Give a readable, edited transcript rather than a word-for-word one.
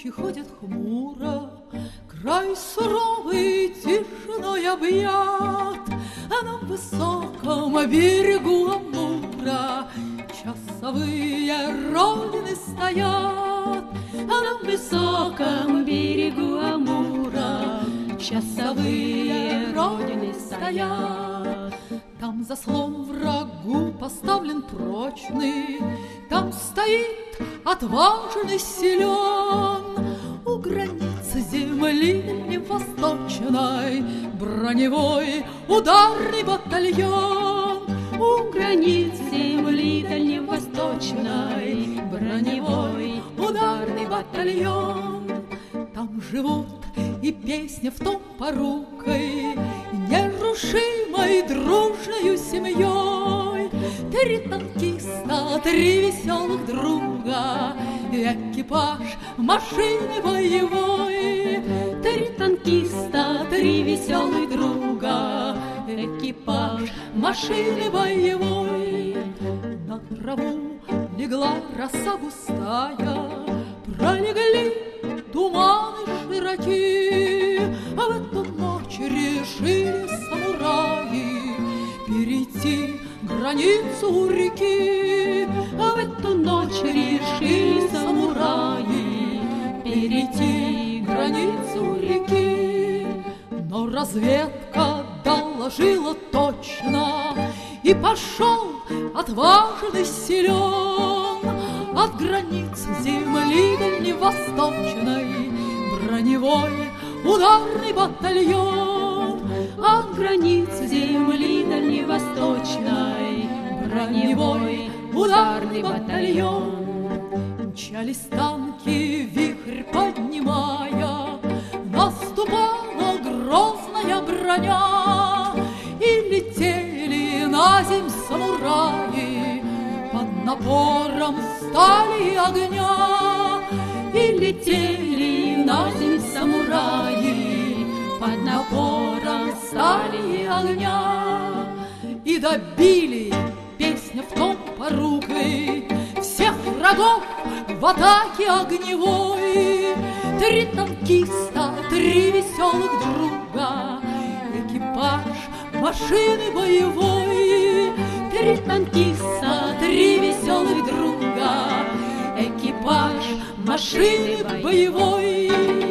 ходит хмуро, край суровый тишиной объят, а на высоком берегу Амура часовые Родины стоят, а на высоком берегу Амура часовые Родины стоят. Там заслон врагу поставлен прочный, там стоит отважный, силен. У границы земли восточной броневой ударный батальон. У границ земли дальневосточной броневой ударный батальон. Там живут и песня в том порукой нерушимой дружною семьей. Три танкиста, три веселых друга, экипаж машины боевой. Три танкиста, три веселых друга, экипаж машины боевой. На траву легла роса густая, пролегли туманы широки. А в эту ночь решили самураи перейти границу у реки. А в эту ночь решили самураи перейти границу у реки. Но разведка доложила точно, и пошел отважный, силен от границ земли дальневосточной броневой ударный батальон. От границ земли дальневосточной броневой ударный батальон. Мчались танки, вихрь поднимая, наступала грозная броня, и летели на земь самураи под напором стали огня. И летели на земь самураи под напором стали огня. И добили, песня в том порукой, всех врагов в атаке огневой. Три танкиста, три веселых друга, экипаж машины боевой. Три танкиста, три веселых друга, экипаж машины боевой.